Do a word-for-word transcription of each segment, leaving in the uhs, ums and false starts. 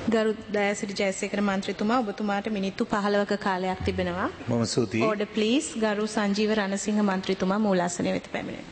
ගරු දයාසිරි ජයසේකර මන්ත්‍රීතුමා ඔබතුමාට මිනිත්තු පහළොවක කාලයක් තිබෙනවා. බොහොම ස්තුතියි. Order please. ගරු සංජීව රණසිංහ මන්ත්‍රීතුමා මූලාසනය වෙත පැමිණෙනවා.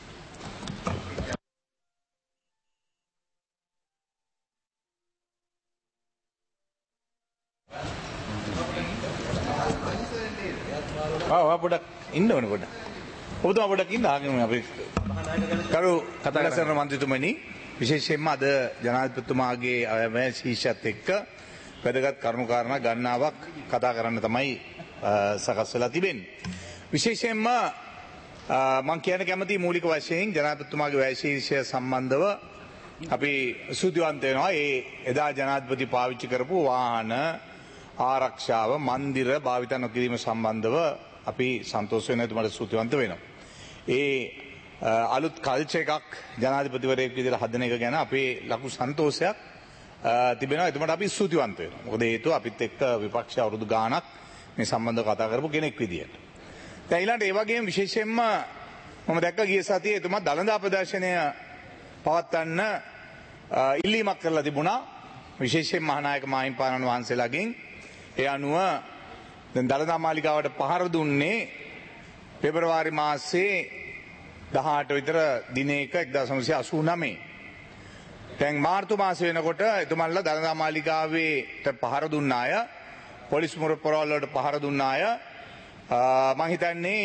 ආ පොඩක් ඉන්න ඕනේ පොඩක්. ඔබතුමා පොඩක් ඉන්න ආගෙන අපි කරු කතා කරන මන්ත්‍රීතුමනි විශේෂයෙන්ම අද ජනාධිපතිතුමාගේ අයමැය ශීර්ෂයත් එක්ක වැදගත් කරුණු කාරණා ගණනාවක් කතා කරන්න තමයි සකස් වෙලා තිබෙන්නේ. විශේෂයෙන්ම මම කියන්න කැමති මූලික වශයෙන් ජනාධිපතිතුමාගේ වැය ශීර්ෂය සම්බන්ධව අපි සුදුවන්ත වෙනවා. ඒ එදා ජනාධිපති පාවිච්චි කරපු වාහන ආරක්ෂාව මන්දිර භාවිත නොකිරීම සම්බන්ධව අපි සන්තෝෂ වෙන එතුමාට සුදුවන්ත වෙනවා. ඒ අලුත් කල්චර් එකක් ජනාධිපතිවරයෙක් විදිහට හදන එක ගැන අපේ ලොකු සන්තෝෂයක් තිබෙනවා. එතුමාට අපි ස්තුතිවන්ත වෙනවා. මොකද හේතුව අපිත් එක්ක විපක්ෂ අවුරුදු ගාණක් මේ සම්බන්ධව කතා කරපු කෙනෙක් විදිහට. දැන් ඊළඟට ඒ වගේම විශේෂයෙන්ම මම දැක්ක ගිය සතියේ එතුමා දළදා ප්‍රදර්ශනය පවත්වන්න ඉල්ලීමක් කරලා තිබුණා. විශේෂයෙන් මහානායක මාහිමිපාණන් වහන්සේලාගෙන්. ඒ අනුව දැන් දළදා මාලිගාවට පහර දුන්නේ පෙබරවාරි මාසයේ දහඅට විතර දිනයක එක්දාස් නවසිය අසූ නවය. දැන් මාර්තු මාසෙ වෙනකොට එතුමන්ලා දළදා මාලිගාවට පහර දුන්න අය පොලිස් මුරපොරවල් වලට පහර දුන්න අය මම හිතන්නේ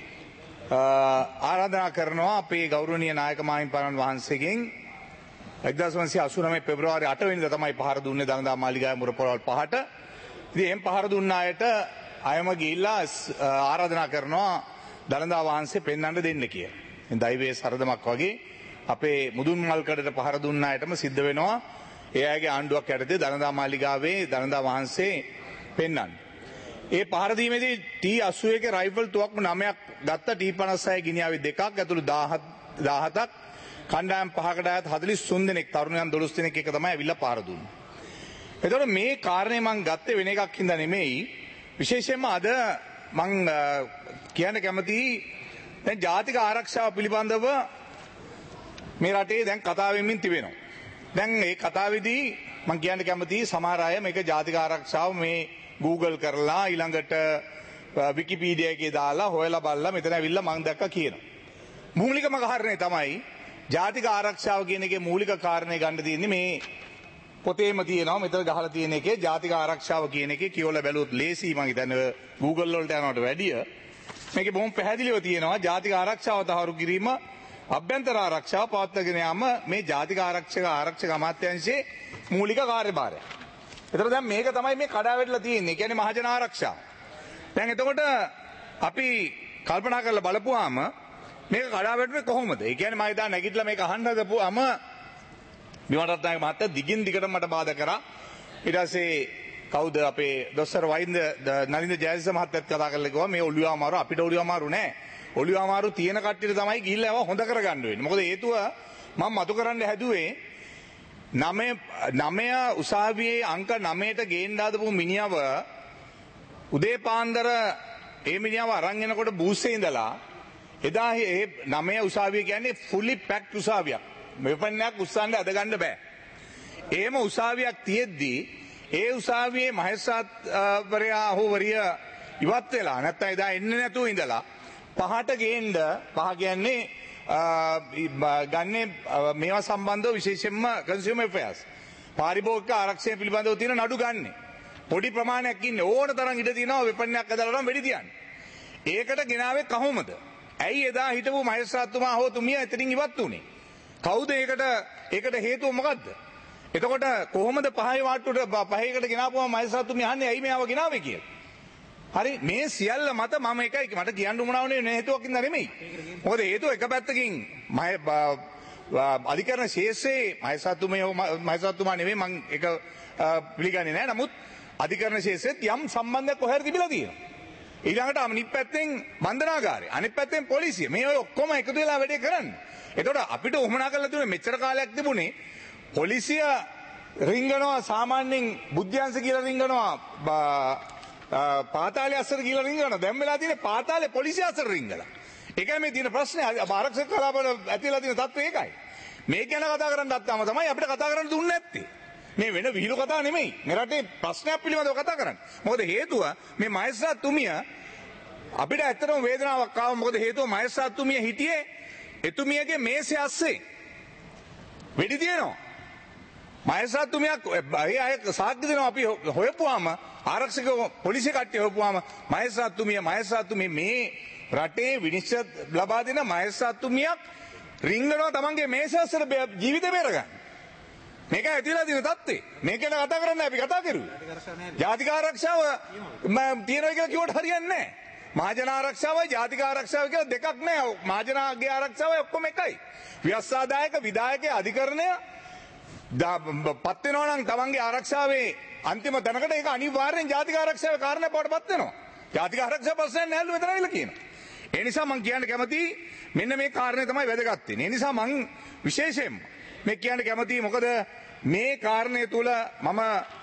ආරාධනා කරනවා අපේ ගෞරවනීය නායක මාහිමිපාණන් වහන්සේගෙන් එක්දාස් නවසිය අසූ නවය පෙබරවාරි අට වෙනිදා තමයි පහර දුන්නේ දළදා මාලිගාවේ මුරපොරවල් පහට. ඉතින් එම් පහර දුන්න අයට අයම ගිහිල්ලා ආරාධනා කරනවා දළදා වහන්සේ පෙන්වන්න දෙන්න කියලා. දෛවයේ සරදමක් වගේ අපේ මුදුන් මල්කඩට පහර දුන්න අයටම සිද්ධ වෙනවා ඒ අයගේ ආණ්ඩුවක් යටතේ දළදා මාලිගාවේ දළදා වහන්සේ පෙන්වන්න. ඒ පහර දීමේදී ටී අසූ එක රයිෆල් තුවක්කු නවයක් ගත්ත ටී පනස් හය ගිනියාවේ දෙකක් ඇතුළු දාහතක් කණ්ඩායම් පහකට අයත් හතළිස් තුන් දෙනෙක් තරුණයන් දොළොස් දෙනෙක් එක තමයි ඇවිල්ලා පහර දුන්නේ. එතකොට මේ කාරණේ මම ගත්තේ වෙන එකක් හින්දා නෙමෙයි. විශේෂයෙන්ම අද මම කියන්න කැමතියි දැන් ජාතික ආරක්ෂාව පිළිබඳව මේ රටේ දැන් කතා වෙමින් තිබෙනවා. දැන් මේ කතාවේදී මම කියන්න කැමතියි සමහර අය මේක ජාතික ආරක්ෂාව මේ Google කරලා ඊළඟට විකිපීඩියා එකේ දාලා හොයලා බලලා මෙතන ඇවිල්ලා මම දැක්කා කියනවා. මූලිකම කාරණේ තමයි ජාතික ආරක්ෂාව කියන එකේ මූලික කාරණේ ගන්න තියෙන්නේ මේ පොතේම තියෙනවා මෙතන ගහලා තියෙන එකේ ජාතික ආරක්ෂාව කියන එකේ කියවලා බැලුවොත් ලේසි මම හිතන්නේ Google වලට යනවට වැඩිය මේකේ බොහොම පැහැදිලිව තියෙනවා ජාතික ආරක්ෂාව තහවුරු කිරීම අභ්‍යන්තර ආරක්ෂාව පවත්වාගෙන යාම මේ ජාතික ආරක්ෂක ආරක්ෂක අමාත්‍යාංශයේ මූලික කාර්යභාරය. ඒතර දැන් මේක තමයි මේ කඩාවැටලා තියෙන්නේ. කියන්නේ මහජන ආරක්ෂාව. දැන් එතකොට අපි කල්පනා කරලා බලපුවාම මේක කඩාවැටුනේ කොහොමද? ඒ කියන්නේ මම හිතා නැගිටලා මේක අහන්න හදපුවාම විමලරත්නායක මහත්තයා දිගින් දිගට මට බාධා කරා. ඊට පස්සේ කවුද අපේ දොස්තර වයින්ද නලින්ද ජයසිංහ මහත්තයත් කතා කරලා කිව්වා මේ ඔළුව අමාරු අපිට ඔළුව අමාරු නෑ. ඔළුව අමාරු තියෙන කට්ටියට තමයි ගිහිල්ලා ඒවා හොඳ කරගන්න වෙන්නේ. මොකද හේතුව මම මතු කරන්න හැදුවේ නවය උසාවියේ අංක නවයට ගේන්න හදපු මිනිහව උදේ පාන්දර ඒ මිනිහව අරන් එනකොට බූස්සේ ඉඳලා එදා ඒ නවය උසාවිය කියන්නේ fully packed උසාවියක්. මෙපන්නයක් උස්සන්න අද ගන්න බෑ. එහෙම උසාවියක් තියෙද්දි ඒ උසාවියේ මහේස්ත්‍රාත්වරයා හෝ වරිය ඉවත් වෙලා නැත්නම් එදා එන්නේ නැතුව ඉඳලා පහට ගේන්න පහ කියන්නේ ගන්නේ මේවා සම්බන්ධව විශේෂයෙන්ම කන්සියුමර් ඇෆෙයාර්ස් පාරිභෝගික ආරක්ෂණය පිළිබඳව තියෙන නඩු ගන්න. පොඩි ප්‍රමාණයක් ඉන්නේ ඕන තරම් ඉඩ තියෙනවා වෙපන්නයක් අදලා නම් වෙඩි තියන්න. ඒකට ගෙනාවේ කොහොමද? ඇයි එදා හිටපු මහේස්ත්‍රාත්තුමා හෝ තුමිය එතනින් ඉවත් උනේ? කවුද ඒකට ඒකට හේතුව මොකද්ද? එතකොට කොහොමද පහේ වාට්ටුවට පහේකට ගෙනාපුවම මහේස්ත්‍රාත්තුමිය අහන්නේ ඇයි මෙයාව ගෙනාවේ කියලා? හරි මේ සියල්ල මත මම එකයි මට කියන්න උමනාවනේ නේ හේතුවක් ඉඳ නෙමෙයි. මොකද හේතුව එක පැත්තකින් අධිකරණ ශේෂ්ත්‍රයේ මහේස්ත්‍රාත්තුමිය මහේස්ත්‍රාත්තුමා නෙමෙයි මම ඒක පිළිගන්නේ නැහැ. නමුත් අධිකරණ ශේෂ්ත්‍රයේත් යම් සම්බන්ධයක් කොහෙද තිබිලා තියෙනවා. ඊළඟට අනිත් පැත්තෙන් බන්ධනාගාරය අනිත් පැත්තෙන් පොලිසිය මේ ඔය ඔක්කොම එකතු වෙලා වැඩේ කරන්නේ. එතකොට අපිට උමනා කරලා තිබුණේ මෙච්චර කාලයක් තිබුණේ පොලිසිය රිංගනවා සාමාන්‍යයෙන් බුද්ධ්‍යංශ කියලා රිංගනවා පාතාලේ අසර කියලා රිංගනවා. දැන් වෙලා තියෙන්නේ පාතාලේ පොලිසිය අසර රිංගලා. ඒකයි මේ තියෙන ප්‍රශ්නේ. ආරක්ෂක කලාපවල ඇතිලා තියෙන තත්ත්වය ඒකයි. මේක ගැන කතා කරන්න ගත්තාම තමයි අපිට කතා කරන්න දුන්නේ නැත්තේ. මේ වෙන විහිළු කතා නෙමෙයි. මේ රටේ ප්‍රශ්නයක් පිළිබඳව කතා කරන්නේ. මොකද හේතුව මේ මහේස්ත්‍රාත්තුමිය අපිට ඇත්තටම වේදනාවක් ආවා. මොකද හේතුව මහේස්ත්‍රාත්තුමිය හිටියේ එතුමියගේ මේසේ අස්සේ. වෙඩි තියෙනවා. මහේස්ත්‍රාත්තුමියක් ඒ අය සාක්ෂි දෙනවා අපි හොයපුවාම ආරක්ෂක පොලිසිය කට්ටිය හොයපුවාම මහේස්ත්‍රාත්තුමිය මහේස්ත්‍රාත්තුමිය මේ රටේ විනිශ්චය ලබා දෙන මහේස්ත්‍රාත්තුමියක් රිංගනවා තමන්ගේ මේසේ අස්සට ජීවිතේ බේරගන්න. මේක ඇතිලා තියෙන தත්ත්වේ. මේක ගැන කතා කරන්න අපි කතා කරුවේ. ජාතික ආරක්ෂාව තියෙනවා කියලා කිව්වට හරියන්නේ නැහැ. මහජන ආරක්ෂාවයි ජාතික ආරක්ෂාව කියලා දෙකක් නැහැ. මහජනගේ ආරක්ෂාවයි ඔක්කොම එකයි. ව්‍යවස්ථාදායක විධායකයේ අධිකරණය පත් වෙනවා නම් තමන්ගේ ආරක්ෂාවේ අන්තිම තැනකට ඒක අනිවාර්යෙන් ජාතික ආරක්ෂාවේ කාරණයක් බවට පත් වෙනවා. ජාතික ආරක්ෂාව ප්‍රශ්නයක් නැහැ මෙතන ඇවිල්ලා කියනවා. ඒ නිසා මම කියන්න කැමතියි මෙන්න මේ කාරණේ තමයි වැදගත් වෙන්නේ. ඒ නිසා මම විශේෂයෙන්ම මේ කියන්න කැමතියි මොකද මේ කාරණේ තුල මම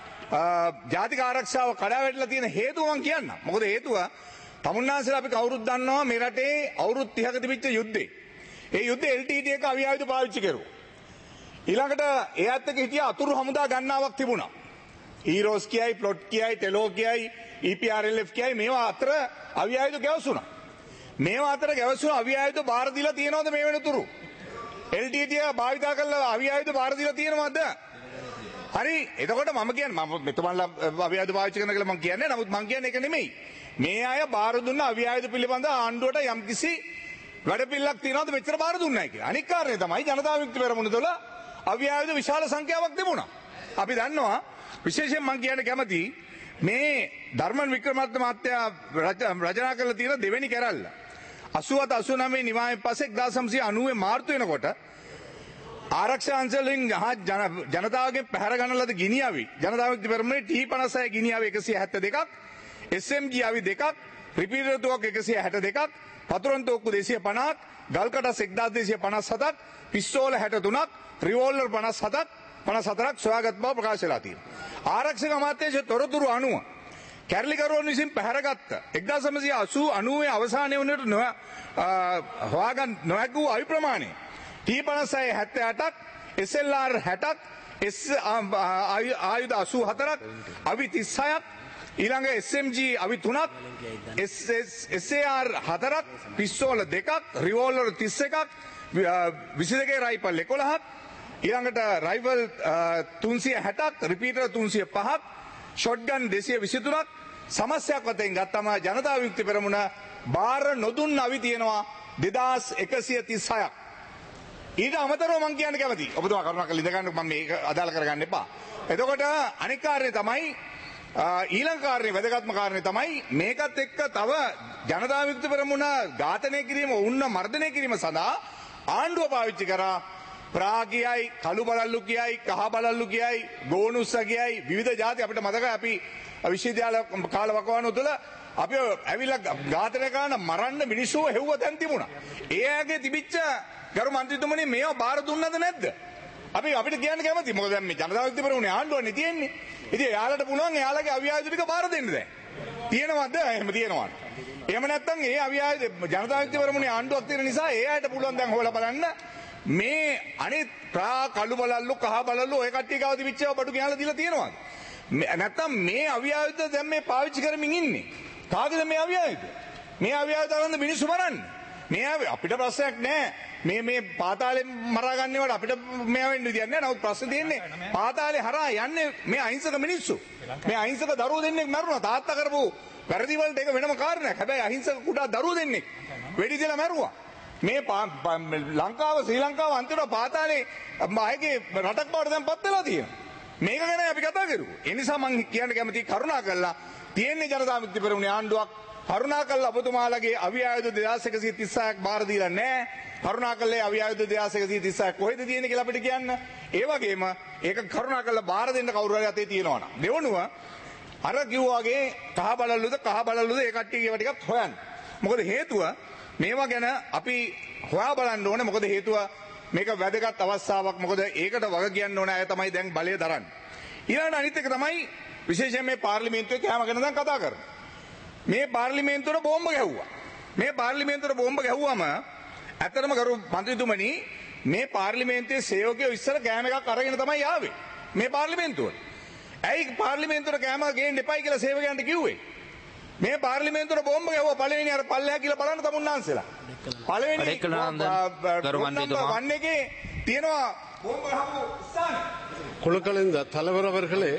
ජාතික ආරක්ෂාව කඩා වැටලා තියෙන හේතුව මම කියන්නම්. මොකද හේතුව තමුන්නාන්සලා අපි කවුරුත් දන්නවා මේ රටේ අවුරුදු තිහක තිබිච්ච යුද්ධේ. ඒ යුද්ධේ එල් ටී ටී එක අවි ආයුධ පාවිච්චි කරුවා. ඊළඟට එයාත් එක්ක හිටිය අතුරු හමුදා ගන්නාවක් තිබුණා. ඊරෝස් කියයි, ප්ලොට් කියයි, ටෙලෝ කියයි, E P R L F කියයි මේවා අතර අවි ආයුධ ගැවසුණා. මේවා අතර ගැවසුණු අවි ආයුධ බාර දීලා තියෙනවද මේ වෙනතුරු? එල් ටී ටී එක භාවිතා කරලා අවි ආයුධ බාර දීලා තියෙනවද? හරි. එතකොට මම කියන්නේ මම මෙතුමන්ලා අවි ආයුධ පාවිච්චි කරන කියලා මම කියන්නේ. නමුත් මම කියන්නේ ඒක නෙමෙයි. මේ අය බාර දුන්න අවි ආයුධ පිළිබඳ ආණ්ඩුවට යම්කිසි වැඩපිළිවෙලක් තියෙනවද මෙච්චර බාර දුන්නයි කියලා. අනික් කාරණේ තමයි ජනතා විමුක්ති පෙරමුණ තුළ අවි ආයුධ විශාල සංඛ්‍යාවක් තිබුණා. අපි දන්නවා විශේෂයෙන් මම කියන්න කැමතියි මේ ධර්මන් වික්‍රමරත්න මහත්තයා රචනා කරලා තියෙන දෙවෙනි කැරැල්ල අසූහත අසූනවය නිවාමයෙන් පස්සේ එක්දාස් නවසිය අනූවේ මාර්තු වෙනකොට ආරක්ෂා අංශවලින් ජනතාවගෙන් පැහැර ගන්න ලද ගිනි අවි ජනතා විමුක්ති පෙරමුණේ ටී පනස් හය ගිනි අවි එකසිය හැත්තෑ දෙකක් එස් එම් ජී අවි දෙකක් රිපීටර් තුවක්කු එකසිය හැට දෙකක් පතුරන් තෝක්කු දෙසිය පනහක් ගල් කටස් එක්දාස් දෙසිය පනස් හතක් පිස්තෝල හැට තුනක් රිවෝල්වර් පනස් හතක් පනස් හතරක් සොයාගත් බව ප්‍රකාශ වෙලා තියෙනවා. ආරක්ෂක අමාත්‍යාංශයේ තොරතුරු අනුව කැරලිකරුවන් විසින් පැහැරගත්ත එක්දාස් නවසිය අසූ අනූවේ අවසානයේ වුණට හොයාගන්න නොහැකි අවි ප්‍රමාණය ටී පනස් හය හැත්තෑ අටක් එස් එල් ආර් හැටක් එස් ආයුධ අසූ හතරක් අවි තිස් හයක් ඊළඟ එස් එම් ජී අවි තුනක් එස් ඒ ආර් හතරක් පිස්තෝල දෙකක් රිවෝල්වර් තිස් එකක් විසි දෙකේ රයිෆල් එකොළහක් ඊළඟට රයිෆල් තුන්සිය හැටක් රිපීටර් තුන්සිය පහක් ෂොට්ගන් දෙසිය විසි තුනක් සමස්තයක් වශයෙන් ගත්තම ජනතා විමුක්ති පෙරමුණ බාර නොදුන්න අවි තියෙනවා දෙදාස් එකසිය තිස් හයක්. ඊට අමතරව මම කියන්න කැමතියි. ඔබතුමා කරුණාකරලා ඉඳ ගන්න මම මේක අදාළ කරගන්න එපා. එතකොට අනික් කාරණේ තමයි ඊළඟ කාරණේ වැදගත්ම කාරණේ තමයි මේකත් එක්ක තව ජනතා විමුක්ති පෙරමුණ ඝාතනය කිරීම වුණ මර්ධනය කිරීම සඳහා ආණ්ඩුව පාවිච්චි කරා ප්‍රාගියයි කළු බලල්ලු කියයි කහ බලල්ලු කියයි ගෝනුස්ස කියයි විවිධ ಜಾති අපිට මතකයි අපි විශ්වවිද්‍යාල කාල වකවානුව තුළ අපි ඇවිල්ලා ඝාතනය කරන මරන්න මිනිස්සුව හෙව්ව තැන් තිබුණා. ඒ අයගේ තිබිච්ච ගරු මන්ත්‍රීතුමනි මේවා බාර දුන්නද නැද්ද? අපි අපිට කියන්න කැමතියි. මොකද දැන් මේ ජනතා විමුක්ති පෙරමුණේ ආණ්ඩුවනේ තියෙන්නේ. ඉතින් එයාලට පුළුවන් එයාලගේ අවි ආයුධ ටික බාර දෙන්න දැන්. තියෙනවද? එහෙම තියෙනවද? එහෙම නැත්නම් ඒ අවි ආයුධ ජනතා විමුක්ති පෙරමුණේ ආණ්ඩුවක් තියෙන නිසා ඒ අයට පුළුවන් දැන් හොයලා බලන්න මේ අනිත් ප්‍රා කළු බලල්ලු කහ බලල්ලු ඔය කට්ටිය ගාව තිබිච්ච ඒවා බඩු ගෙනලා දීලා තියෙනවද? නැත්නම් මේ අවි ආයුධ දැන් මේ පාවිච්චි කරමින් ඉන්නේ. කාගේද මේ අවි ආයුධ? මේ අවි ආයුධ අරන් මිනිස්සු මරන්නේ. මේ අපිට ප්‍රශ්නයක් නැහැ. මේ මේ පාතාලේ මරා ගන්නවට අපිට මෙයා වෙන්න විදියක් නැහැ. නමුත් ප්‍රශ්නේ තියෙන්නේ පාතාලේ හරහා යන්නේ මේ අහිංසක මිනිස්සු. මේ අහිංසක දරුවෝ දෙන්නෙක් මරුණා. තාත්තා කරපු වැරදි වලට ඒක වෙනම කාරණයක්. හැබැයි අහිංසක කුඩා දරුවෝ දෙන්නෙක් වෙඩි දාලා මරුවා. මේ ලංකාව ශ්‍රී ලංකාව අන්තිමට පාතාලේ අයගේ රටක් බවට දැන් පත් වෙලා තියෙනවා. මේක ගැන අපි කතා කරුවා. ඒ නිසා මම කියන්න කැමතියි කරුණා කරලා තියෙන්නේ ජනතා විමුක්ති පෙරමුණේ ආණ්ඩුවක් කරුණාකරලා ඔබතුමාලගේ අවි ආයුධ දෙදාස් එකසිය තිස් හයක් බාර දීලා නැහැ. කරුණාකරලා අවි ආයුධ දෙදාස් එකසිය තිස් හයක් කොහෙද තියෙන්නේ කියලා අපිට කියන්න. ඒ වගේම ඒක කරුණාකරලා බාර දෙන්න කවුරු හරි අතේ තියෙනවා නම්. දෙවනුව අර කිව්වාගේ කහ බලල්ලුද කහ බලල්ලුද ඒ කට්ටියගේ ටිකක් හොයන්න. මොකද හේතුව මේවා ගැන අපි හොයා බලන්න ඕනේ. මොකද හේතුව මේක වැදගත් අවස්ථාවක්. මොකද ඒකට වග කියන්න ඕන අය තමයි දැන් බලය දරන්නේ. ඊළඟ අනිත් එක තමයි විශේෂයෙන් මේ පාර්ලිමේන්තුවේ කෑම ගැන දැන් කතා කරන්නේ. මේ පාර්ලිමේන්තුවට බෝම්බ ගැහුවා. මේ පාර්ලිමේන්තුවට බෝම්බ ගැහුවම ඇත්තටම ගරු මන්ත්‍රීතුමනි මේ පාර්ලිමේන්තුවේ සේවකයෝ ඉස්සර කෑම එකක් අරගෙන තමයි ආවේ. මේ පාර්ලිමේන්තුවට. ඇයි පාර්ලිමේන්තුවට කෑම ගේන්න එපයි කියලා සේවකයන්ට කිව්වේ? මේ පාර්ලිමේන්තුවට බෝම්බ ගැහුවා පළවෙනි අර පල්ලෙහා කියලා බලන්න තමුන්නාන්සලා. පළවෙනි වන්නේ එකේ තියෙනවා බෝම්බ ගහපු ස්ථාන. குழுக்களின் தலைவர் அவர்களே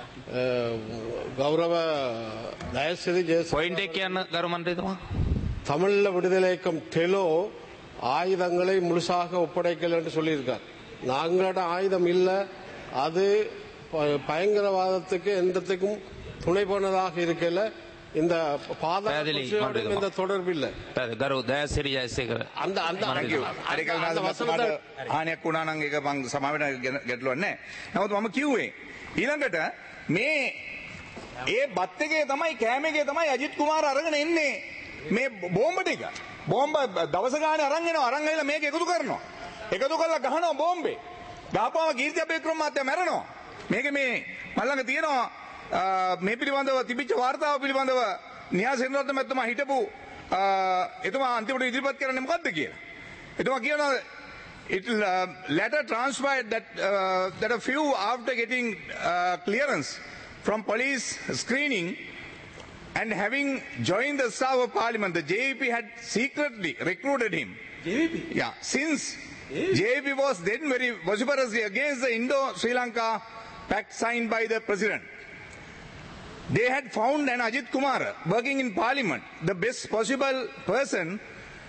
கௌரவ தயசிறி ஜெயசூரிய தமிழ்ல விடுதலை இயக்கம் டெலோ ஆயுதங்களை முழுசாக ஒப்படைக்கல என்று சொல்லியிருக்கார். நாங்களோட ஆயுதம் இல்லை, அது பயங்கரவாதத்துக்கு எந்தத்துக்கும் துணை போனதாக இருக்கல. இந்த இந்த தொடர்பு இல்லை. ආනයක් වුණා නම් ඒක මං සමාවෙන්න ගැටලුවක් නැහැ. නමුත් මම කිව්වේ ඊළඟට මේ ඒ බත් එකේ තමයි කෑම එකේ තමයි අජිත් කුමාර අරගෙන එන්නේ මේ බෝම්බ ටික. බෝම්බ දවස ගානේ අරන් එනවා. අරන් ඇවිල්ලා මේක එකතු කරනවා. එකතු කරලා ගහනවා බෝම්බේ. ගහපුවම කීර්ති අපේක්‍රම මාත්‍යා මැරෙනවා. මේක මේ මල්ලඟ තියෙනවා මේ පිළිබඳව තිබිච්ච වාර්තාව පිළිබඳව න්‍යාය සේනාධිපති මැතිතුමා හිටපු එතුමා අන්තිමට ඉදිරිපත් කරන්නේ මොකද්ද කියලා. එතුමා කියනවා it uh, later transpired that uh, that a few after getting uh, clearance from police screening and having joined the staff of parliament, the J V P had secretly recruited him. J V P? Yeah, since J V P was then very vociferously against the Indo-Sri Lanka pact signed by the president. They had found an Ajit Kumar working in parliament, the best possible person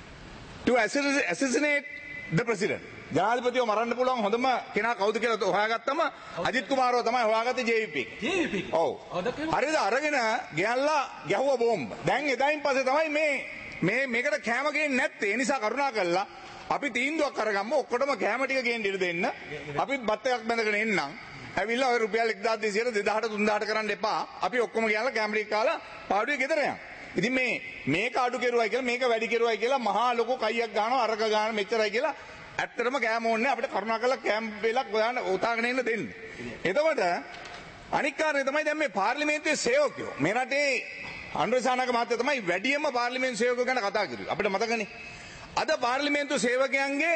to assassinate the president. ජනාධිපතිව මරන්න පුළුවන් හොඳම කෙනා කවුද කියලා හොයාගත්තම අජිත් කුමාරව තමයි හොයාගත්තේ J V P. J V P. ඔව්. හරිද අරගෙන ගෑල්ලා ගැහුවා බෝම්බ. දැන් එදායින් පස්සේ තමයි මේ මේ මේකට කැම ගේන්නේ නැත්තේ. ඒ නිසා කරුණා කළා අපි තීන්දුවක් අරගමු ඔක්කොටම කැම ටික ගේන්න ඉඩ දෙන්න. අපිත් බත් එකක් බඳගෙන එන්නම්. ඇවිල්ලා ඔය රුපියල් එක්දාස් දෙසීයට දෙදාහට තුන්දාහට කරන්න එපා. අපි ඔක්කොම ගියලා කැම ටික කාලා පාඩුවේ ගෙදර යන්න. ඉතින් මේ මේක අඩු කෙරුවයි කියලා මේක වැඩි කෙරුවයි කියලා මහා ලොකු කයියක් ගන්නවා අරක ගන්න මෙච්චරයි කියලා ඇත්තටම කෑම ඕනේ අපිට කරුණා කරලා කෑම් වේලක් ගොයන්න උතාගෙන ඉන්න දෙන්න. එතකොට අනික් කාරණේ තමයි දැන් මේ පාර්ලිමේන්තුවේ සේවකයෝ මේ රටේ අනුරසානක මහත්තයා තමයි වැඩියෙන්ම පාර්ලිමේන්තු සේවකයෝ ගැන කතා කරුවේ. අපිට මතකනේ. අද පාර්ලිමේන්තු සේවකයන්ගේ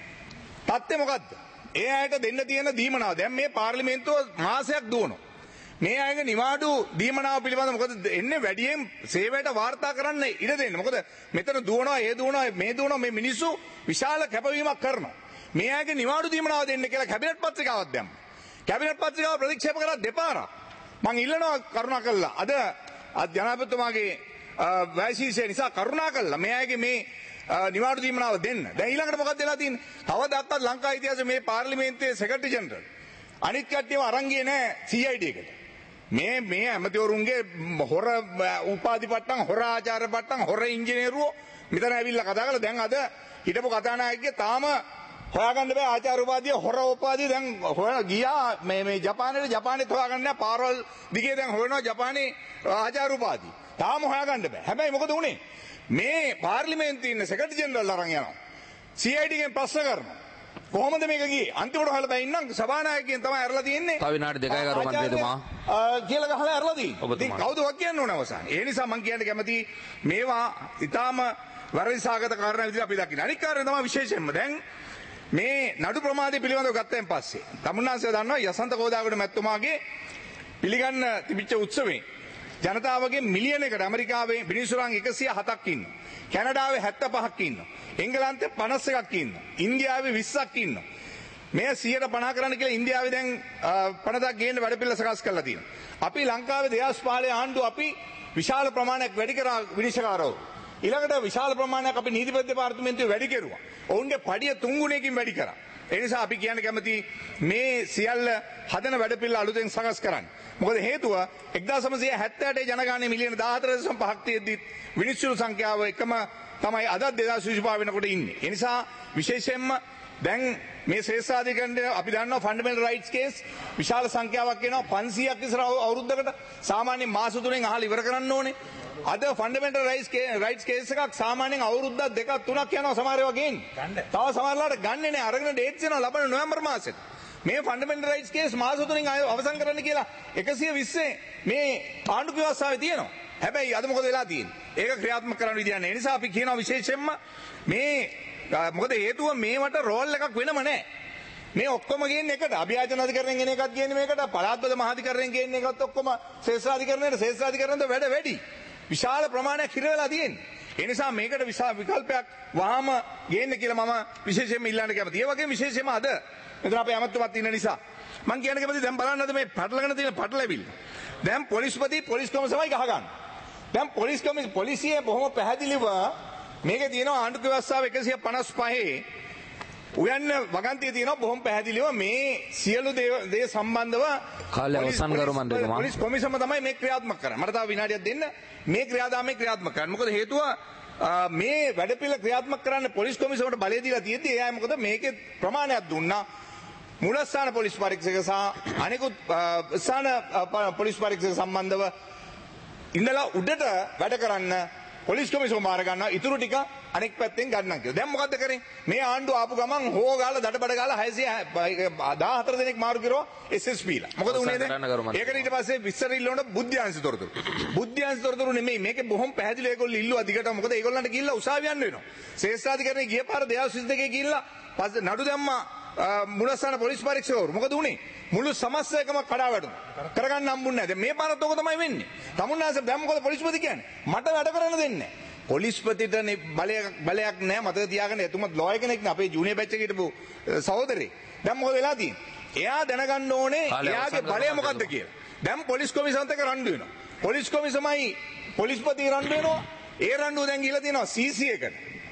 තත්ත්වය මොකද්ද? ඒ අයට දෙන්න තියෙන දීමනාව දැන් මේ පාර්ලිමේන්තුව මාසයක් දුවනවා. මේ අයගේ නිවාඩු දීමනාව පිළිබඳව මොකද එන්නේ වැඩියෙන් සේවයට වාර්තා කරන්න ඉඩ දෙන්න. මොකද මෙතන දුවනවා, ඒ දුවනවා, මේ දුවනවා මේ මිනිස්සු විශාල කැපවීමක් කරනවා. මේ අයගේ නිවාඩු දීමනාව දෙන්න කියලා කැබිනට් පත්‍රිකාවක් දැම්මා. කැබිනට් පත්‍රිකාව ප්‍රතික්ෂේප කරලා දෙපාරක්. මං ඉල්ලනවා කරුණා කළා. අද අද ජනාධිපතිතුමාගේ වයිසීසී නිසා කරුණා කළා මේ අයගේ මේ නිවාඩු දීමනාව දෙන්න. දැන් ඊළඟට මොකක්ද වෙලා තියෙන්නේ? කවදාවත් ලංකා ඉතිහාසයේ මේ පාර්ලිමේන්තුවේ සෙක්‍රටරි ජෙනරල් අනිත් කට්ටියව අරන් ගියේ නැහැ C I D එකට. මේ මේ ඇමතිවරුන්ගේ හොර උපාධි පට්ටම් හොර ආචාර පට්ටම් හොර ඉංජිනේරුවෝ මෙතන ඇවිල්ලා කතා කරලා දැන් අද හිටපු කතානායකගේ තාම හොයාගන්න බෑ ආචාර උපාධිය හොර උපාධිය දැන් හොයලා ගියා මේ මේ ජපානයේ ජපානයේ හොයාගන්න නැහැ පාරවල් දිගේ දැන් හොයනවා ජපානයේ ආචාර උපාධිය තාම හොයාගන්න බෑ. හැබැයි මොකද උනේ? මේ පාර්ලිමේන්තුවේ ඉන්න සෙක්‍රටරි ජෙනරල් අරන් යනවා C I D ගෙන් ප්‍රශ්න කරනවා කොහොමද මේක ගියේ? අන්තිමට හොයලා බෑ ඉන්නම් සභානායකයන් තමයි අරලා තියෙන්නේ. තව විනාඩි දෙකයි කරු මන්ත්‍රීතුමා. කියලා ගහලා අරලා තියෙන්නේ. ඉතින් කවුද වක් කියන්න ඕන අවසානයේ. ඒ නිසා මම කියන්න කැමති මේවා ඊටාම වරදිසාගත කාරණා විදිහට අපි දකින්න. අනික් කාරණේ තමයි විශේෂයෙන්ම දැන් මේ නඩු ප්‍රමාදය පිළිබඳව ගත්තෙන් පස්සේ තමුන්නාන්සේ දන්නවා යසන්ත කෝදාගොඩ මැතිතුමාගේ පිළිගන්න තිබිච්ච උත්සවයේ ජනතාවගේ මිලියනයකට ඇමරිකාවේ මිනිසුරන් එකසිය හතක් ඉන්නවා. කැනඩාවේ හැත්තෑ පහක් ඉන්නවා. එංගලන්තේ පනස් එකක් ඉන්නවා. ඉන්දියාවේ විස්සක් ඉන්නවා. මේ සියයට පනහ කරන්න කියලා ඉන්දියාවේ දැන් පනතක් ගේන්න වැඩපිළිවෙල සකස් කරලා තියෙනවා. අපි ලංකාවේ දෙහස් පහේ ආණ්ඩුව අපි විශාල ප්‍රමාණයක් වැඩි කරා විනිශ්චයකාරවරු. ඊළඟට විශාල ප්‍රමාණයක් අපි නීතිපති දෙපාර්තමේන්තුවේ වැඩි කෙරුවා. ඔවුන්ගේ පඩිය තුන් ගුණයකින් වැඩි කරා. ඒ නිසා අපි කියන්න කැමති මේ සියල්ල හදන වැඩපිළිවෙල අලුතෙන් සකස් කරන්න. මොකද හේතුව එක්දාස් නවසිය හැත්තෑ අටේ ජනගහනය මිලියන දාහතර දශම පහක් තියෙද්දි විනිශ්චය සංඛ්‍යාව එකම තමයි අද දෙදාස් විසිපහ වෙනකොට ඉන්නේ. ඒ නිසා විශේෂයෙන්ම දැන් මේ ශ්‍රේෂ්ඨාධිකරණය අපි දන්නවා ෆන්ඩමෙන්ටල් රයිට්ස් කේස් විශාල සංඛ්‍යාවක් එනවා පන්සීයක් ඉස්සර අවුරුද්දකට සාමාන්‍ය මාස තුනෙන් අහලා ඉවර කරන්න ඕනේ. අද ෆන්ඩමෙන්ටල් රයිට්ස් රයිට්ස් කේස් එකක් සාමාන්‍යයෙන් අවුරුද්දක් දෙකක් තුනක් යනවා සමහර ඒවා ගේන්නේ. තව සමහරලාට ගන්නෙ නෑ අරගෙන ඩේට්ස් එනවා ලබන නොවැම්බර් මාසෙට. මේ ෆන්ඩමෙන්ටල් රයිට්ස් කේස් මාස තුනෙන් අවසන් කරන්න කියලා එකසිය විස්සේ මේ ආණ්ඩුක ව්‍යවස්ථාවේ තියෙනවා. හැබැයි අද මොකද වෙලා තියෙන්නේ? ඒක ක්‍රියාත්මක කරන්න විදියක් නැහැ. ඒ නිසා අපි කියනවා විශේෂයෙන්ම මේ මොකද හේතුව මේවට රෝල් එකක් වෙනම නැහැ. මේ ඔක්කොම ගේන්නේ එකට. අභියාචන අධිකරණයෙන් එන එකත් ගේන්නේ මේකට. පළාත්බද මහාධිකරණයෙන් ගේන්නේ එකත් ඔක්කොම ශේෂ්ඨාධිකරණයට ශේෂ්ඨාධිකරණයට වැඩ වැඩි. විශාල ප්‍රමාණයක් හිර වෙලා තියෙන්නේ. ඒ නිසා මේකට විශාල විකල්පයක් වහාම ගේන්න කියලා මම විශේෂයෙන්ම ඉල්ලන්න කැමතියි. ඒ වගේම විශේෂයෙන්ම අද මෙතන අපේ අමතුමත් ඉන්න නිසා මම කියන්න කැමතියි දැන් බලන්න අද මේ පටලගෙන තියෙන පටලැවිල්ල. දැන් පොලිස්පති පොලිස් කොමසමයි ගහගන්න. දැන් පොලිස් කොමිස පොලිසිය බොහොම පැහැදිලිව මේකේ තියෙනවා ආණ්ඩුක ව්‍යවස්ථාව එකසිය පනස් පහේ උයන්න වගන්තිය තියෙනවා බොහොම පැහැදිලිව මේ සියලු දේ සම්බන්ධව කාලය අවසන් කරු මණ්ඩලතුමා පොලිස් කොමිසම තමයි මේ ක්‍රියාත්මක කරන්නේ. මට තව විනාඩියක් දෙන්න. මේ ක්‍රියාදාමයේ ක්‍රියාත්මක කරන්න. මොකද හේතුව මේ වැඩපිළිවෙල ක්‍රියාත්මක කරන්න පොලිස් කොමිසමට බලය දීලා තියෙද්දි එයා මොකද මේකේ ප්‍රමාණයක් දුන්නා. මුලස්ථාන පොලිස් පරීක්ෂක සහ අනිකුත් ස්ථාන පොලිස් පරීක්ෂක සම්බන්ධව ඉඳලා උඩට වැඩ කරන්න පොලිස් කොමිසම බාර ගන්නවා. ඉතුරු ටික අනෙක් පැත්තෙන් ගන්නම් කියලා. දැන් මොකද්ද කරන්නේ? මේ ආණ්ඩුව ආපු ගමන් හෝ ගාලා දඩබඩ ගාලා හයසිය දාහතර දෙනෙක් මාරු කරෝ එස් එස් පී ලා. මොකද උනේ දැන්? ඒකට ඊට පස්සේ විස්තර ඉල්ලනොත් බුද්ධ්‍යාංශ තොරතුරු. බුද්ධ්‍යාංශ තොරතුරු නෙමෙයි. මේකේ බොහොම පැහැදිලිව ඒගොල්ලෝ ඉල්ලුවා දිගටම. මොකද ඒගොල්ලන්ට ගිහිල්ලා උසාවිය යන්න වෙනවා. ශේෂ්ඨාධිකරණයේ ගිය පාර දෙදහස් විසි දෙකේ ගිහිල්ලා පස්සේ නඩු දැම්මා මුලස්ථාන පොලිස් පරීක්ෂකවරු. මොකද උනේ? මුළු සමස්තයකම කඩා වැටුණා. කරගන්න හම්බුන්නේ නැහැ. දැන් මේ පාරත් ඔක තමයි වෙන්නේ. තමුන්නාසේ දැන් මොකද පොලිස්පති කියන්නේ? මට වැඩ කරන්න දෙන්නේ නැහැ. පොලිස්පතිට බලයක් බලයක් නැහැ. මතක තියාගන්න එතුමත් ලෝය කෙනෙක් නේ. අපේ ජූනියර් බැච් එකේ හිටපු සහෝදරේ. දැන් මොකද වෙලා තියෙන්නේ? එයා දැනගන්න ඕනේ එයාගේ බලය මොකද්ද කියලා. දැන් පොලිස් කොමිසමත් එක්ක රණ්ඩු වෙනවා. පොලිස් කොමිසමයි පොලිස්පති රණ්ඩු වෙනවා. ඒ රණ්ඩුව දැන් ගිහලා තියෙනවා සී සී එකට.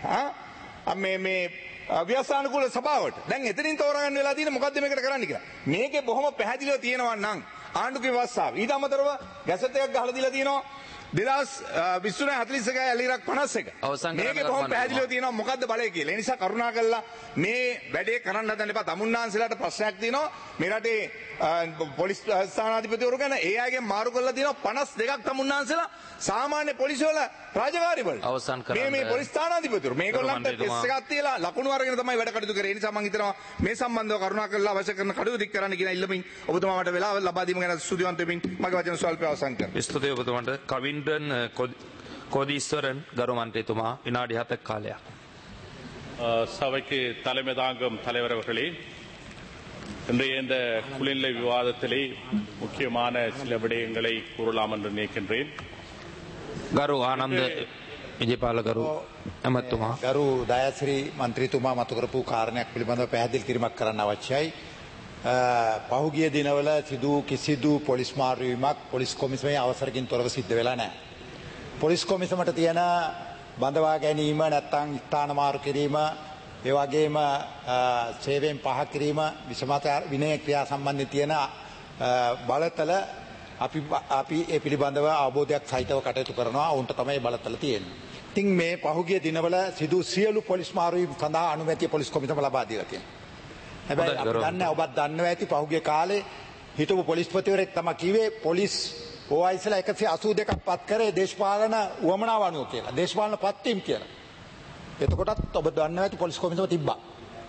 හා මේ මේ ව්‍යවස්ථානුකූල සභාවට. දැන් එතනින් තෝරගන්න වෙලා තියෙන්නේ මොකද්ද මේකට කරන්න කියලා. මේකේ බොහොම පැහැදිලිව තියෙනවා නම් ආණ්ඩුක ව්‍යවස්ථාව. ඊට අමතරව ගැසට් එකක් ගහලා දීලා තියෙනවා දෙදහස් විස්සි හතලිස් එකයි ඇලිරක් පනස් එක. මේකේ බොහොම පැහැදිලිව තියෙනවා මොකද්ද බලය කියලා. ඒ නිසා කරුණාකරලා මේ වැඩේ කරන්න හදන්න එපා. තමුන්නාන්සලාට ප්‍රශ්නයක් තියෙනවා. මේ රටේ පොලිස් ස්ථානාධිපතිවරු ගැන ඒ අයගෙන් මාරු කරලා තියෙනවා පනස් දෙකක් තමුන්නාන්සලා සාමාන්‍ය පොලිස් වල රාජකාරි වල. අවසන් කරන්න. මේ මේ පොලිස් ස්ථානාධිපතිවරු මේගොල්ලන්ට ටෙස්ට් එකක් තියලා ලකුණු අරගෙන තමයි වැඩ කටයුතු කරේ. ඒ නිසා මම හිතනවා මේ සම්බන්ධව කරුණාකරලා අවශ්‍ය කරන කටයුතු දික් කරන්න කියන ඉල්ලමින් ඔබතුමා මට වෙලාව ලබා දීම ගැන ස්තුතිවන්ත වෙමින් මගේ වචන ස්වල්පය අවසන් කරනවා. ස්තුතියි ඔබතුමාට. කවින්ඩන් கோதீஸ்வரன் கருமன்றித்துமா வினாடி ஹத்தக் காலையா. சபைக்கு தலைமை தாங்கும் தலைவர் அவர்களே, இன்றைய இந்த குளிர்நிலை விவாதத்திலே முக்கியமான சில விடயங்களை கூறலாம் என்று நினைக்கின்றேன். ගරු ආනන්ද විජේපාල ගරු ඇමතුමා ගරු දයාශ්‍රී මන්ත්‍රීතුමා මතු කරපු කාරණයක් පිළිබඳව පැහැදිලි කිරීමක් කරන්න අවශ්‍යයි. පහුගිය දිනවල සිදු කිසිදු පොලිස් මාරුවීමක් පොලිස් කොමිසමේ අවසරකින් තොරව සිද්ධ වෙලා නැහැ. පොලිස් කොමිසමට තියෙන බඳවා ගැනීම නැත්නම් ස්ථාන මාරු කිරීම, ඒ වගේම සේවයෙන් පහ කිරීම, විසමත විනය ක්‍රියා සම්බන්ධයෙන් තියෙන බලතල අපි අපි ඒ පිළිබඳව අවබෝධයක් සහිතව කටයුතු කරනවා. උන්ට තමයි බලතල තියෙන්නේ. ඉතින් මේ පහුගිය දිනවල සිදු සියලු පොලිස් මාරුවීම් සඳහා අනුමැතිය පොලිස් කොමිසම ලබා දීලා තියෙනවා. හැබැයි අපි දන්නේ ඔබත් දන්නවා ඇති පහුගිය කාලේ හිටපු පොලිස්පතිවරයෙක් තමයි කිව්වේ පොලිස් ඕයිසලා එකසිය අසූ දෙකක් පත් කරේ දේශපාලන උවමනාව අනුව කියලා. දේශපාලන පත්වීම් කියලා. එතකොටත් ඔබ දන්නවා ඇති පොලිස් කොමිසම තිබ්බා.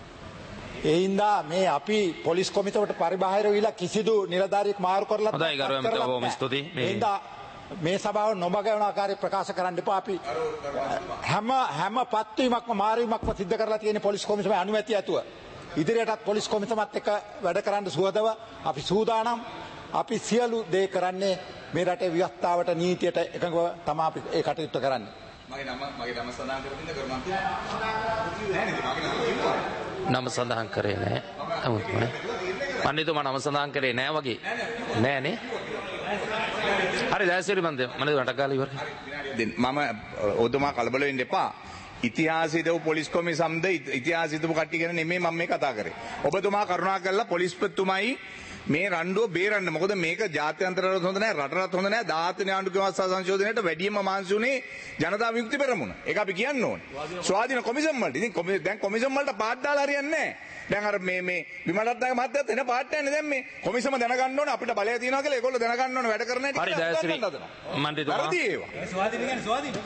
ඒ හින්දා මේ අපි පොලිස් කොමිසමට පරිබාහිර වෙලා කිසිදු නිලධාරියෙක් මාරු කරලා හොඳයි ගරු එමෙතුමා බොහොම ස්තුතියි. ඒ හින්දා මේ සභාව නොමගවන ආකාරය ප්‍රකාශ කරන්න එපා. අපි හැම හැම පත්වීමක්ම මාරුවීමක්ම සිද්ධ කරලා තියෙන පොලිස් කොමිසමේ අනුමැතිය ඇතුව. ඉදිරියටත් පොලිස් කොමිසමත් එක්ක වැඩ කරන්න සුවදව අපි සූදානම්. අපි සියලු දේ කරන්නේ මේ රටේ ව්‍යවස්ථාවට නීතියට එකඟව තමයි අපි ඒ කටයුත්ත කරන්නේ. මගේ නම මගේ නම සඳහන් කරමින්ද කරුමන්ති නෑ නේද මගේ නම කිව්වා නම සඳහන් කරේ නෑ. අමුතුමනේ මන්නිතුමා නම සඳහන් කරේ නෑ වගේ නෑනේ. හරි දැසිරි මන්ද මම රට ගාලා ඉවර මම ඔබතුමා කලබල වෙන්න එපා. ඉතිහාසයේද පොලිස් කොමිසම්ද ඉතිහාසයේද කට්ටිය ගැන නෙමෙයි මම මේ කතා කරේ. ඔබතුමා කරුණා කරලා පොලිස්පතිතුමයි මේ රණ්ඩුව බේරන්න. මොකද මේක ජාත්‍යන්තරවලත් හොඳ නැහැ, රටටත් හොඳ නැහැ. දාහතුනේ ආණ්ඩුක ව්‍යවස්ථා සංශෝධනයට වැඩිම මාංශු උනේ ජනතා විමුක්ති පෙරමුණ. ඒක අපි කියන්න ඕනේ. ස්වාධීන කොමිසම් වලට. ඉතින් දැන් කොමිසම් වලට පාඩ දාලා හරියන්නේ නැහැ. දැන් අර මේ මේ විමලරත්නායක මහත්තයාත් එන පාඩ යන්නේ දැන් මේ කොමිසම දැනගන්න ඕනේ අපිට බලය තියෙනවා කියලා ඒගොල්ලෝ දැනගන්න ඕනේ වැඩ කරන හැටි. හරි දැසිරි මන්ත්‍රීතුමා ස්වාධීන කියන්නේ ස්වාධීන